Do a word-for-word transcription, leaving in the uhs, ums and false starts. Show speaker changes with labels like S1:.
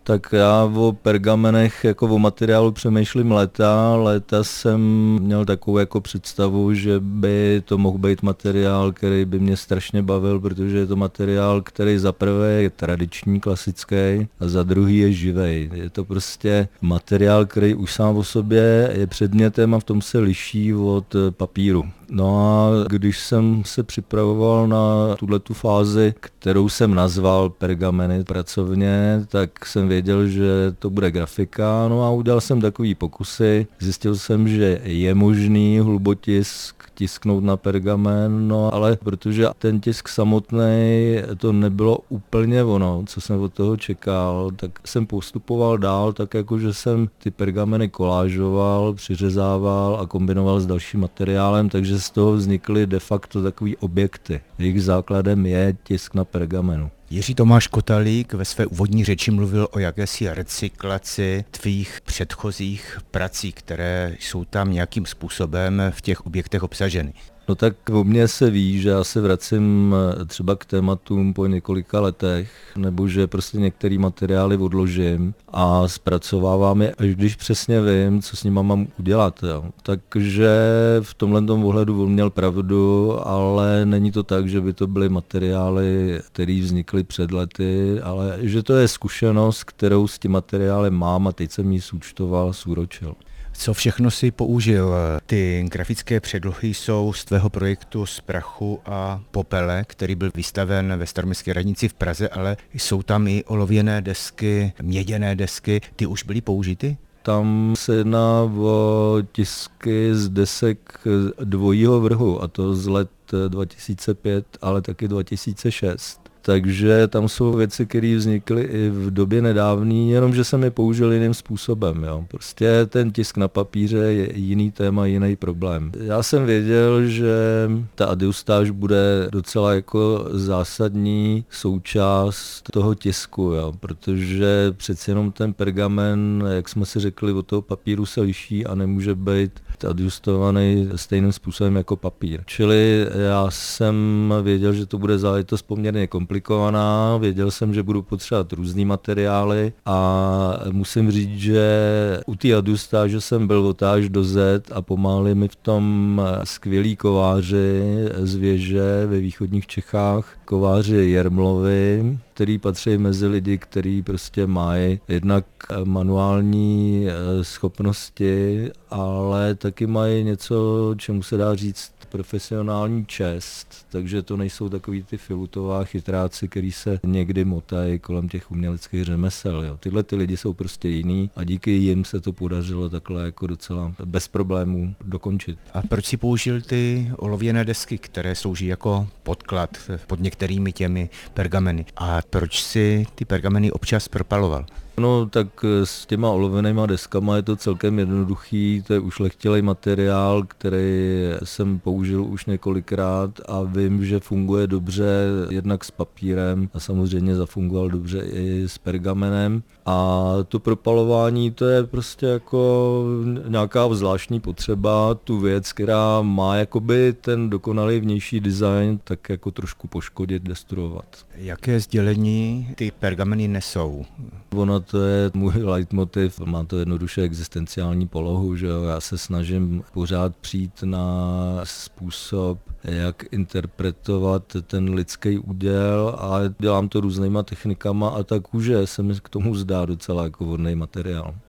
S1: Tak já o pergamenech jako o materiálu přemýšlím léta. Léta jsem měl takovou jako představu, že by to mohl být materiál, který by mě strašně bavil, protože je to materiál, který za prvé je tradiční, klasický a za druhý je živej. Je to prostě materiál, který už sám o sobě je předmětem a v tom se liší od papíru. No a když jsem se připravoval na tuhletu fázi, kterou jsem nazval pergameny pracovně, tak jsem věděl, že to bude grafika, no a udělal jsem takový pokusy. Zjistil jsem, že je možný hlubotisk tisknout na pergamen, no ale protože ten tisk samotný to nebylo úplně ono, co jsem od toho čekal, tak jsem postupoval dál, tak jako že jsem ty pergameny kolážoval, přiřezával a kombinoval s dalším materiálem, takže z toho vznikly de facto takový objekty. Jejich základem je tisk na pergamenu.
S2: Jiří Tomáš Kotalík ve své úvodní řeči mluvil o jakési recyklaci tvých předchozích prací, které jsou tam nějakým způsobem v těch objektech obsaženy.
S1: No tak o mně se ví, že já se vracím třeba k tématům po několika letech, nebo že prostě některé materiály odložím a zpracovávám je, až když přesně vím, co s nima mám udělat. Jo. Takže v tomhle tom ohledu on měl pravdu, ale není to tak, že by to byly materiály, které vznikly před lety, ale že to je zkušenost, kterou s tím materiálem mám a teď jsem ji zúčtoval, zúročil.
S2: Co všechno si použil? Ty grafické předlohy jsou z tvého projektu Z prachu a popele, který byl vystaven ve Staroměstské radnici v Praze, ale jsou tam i olověné desky, měděné desky. Ty už byly použity?
S1: Tam se jedná o tisky z desek dvojího vrhu, a to z let dva tisíce pět, ale taky dva tisíce šest. Takže tam jsou věci, které vznikly i v době nedávný, jenomže jsem je použil jiným způsobem. Jo. Prostě ten tisk na papíře je jiný téma, jiný problém. Já jsem věděl, že ta adiustáž bude docela jako zásadní součást toho tisku, jo, protože přeci jenom ten pergamen, jak jsme si řekli, od toho papíru se liší a nemůže být adjustovaný stejným způsobem jako papír. Čili já jsem věděl, že to bude záležitost poměrně komplikovaná, věděl jsem, že budu potřebovat různý materiály a musím říct, že u té adjustáže jsem byl od A až do Z a pomáhali mi v tom skvělí kováři z Věže ve východních Čechách, kováři Jermlovi, který patří mezi lidi, kteří prostě mají jednak manuální schopnosti, ale taky mají něco, čemu se dá říct profesionální čest, takže to nejsou takový ty filutová chytráci, který se někdy motají kolem těch uměleckých řemesel. Jo. Tyhle ty lidi jsou prostě jiný a díky jim se to podařilo takhle jako docela bez problémů dokončit.
S2: A proč si použil ty olověné desky, které slouží jako podklad pod některými těmi pergameny? A proč si ty pergameny občas propaloval?
S1: No tak s těma olověnýma deskama je to celkem jednoduchý, to je ušlechtilý materiál, který jsem použil už několikrát a vím, že funguje dobře jednak s papírem a samozřejmě zafungoval dobře i s pergamenem. A to propalování, to je prostě jako nějaká zvláštní potřeba, tu věc, která má jakoby ten dokonalý vnější design, tak jako trošku poškodit, destruovat.
S2: Jaké sdělení ty pergameny nesou?
S1: Ono to je můj leitmotiv, má to jednoduše existenciální polohu, že jo? Já se snažím pořád přijít na způsob, jak interpretovat ten lidský úděl a dělám to různýma technikama a ta kůže se mi k tomu zdá docela jako vhodný materiál.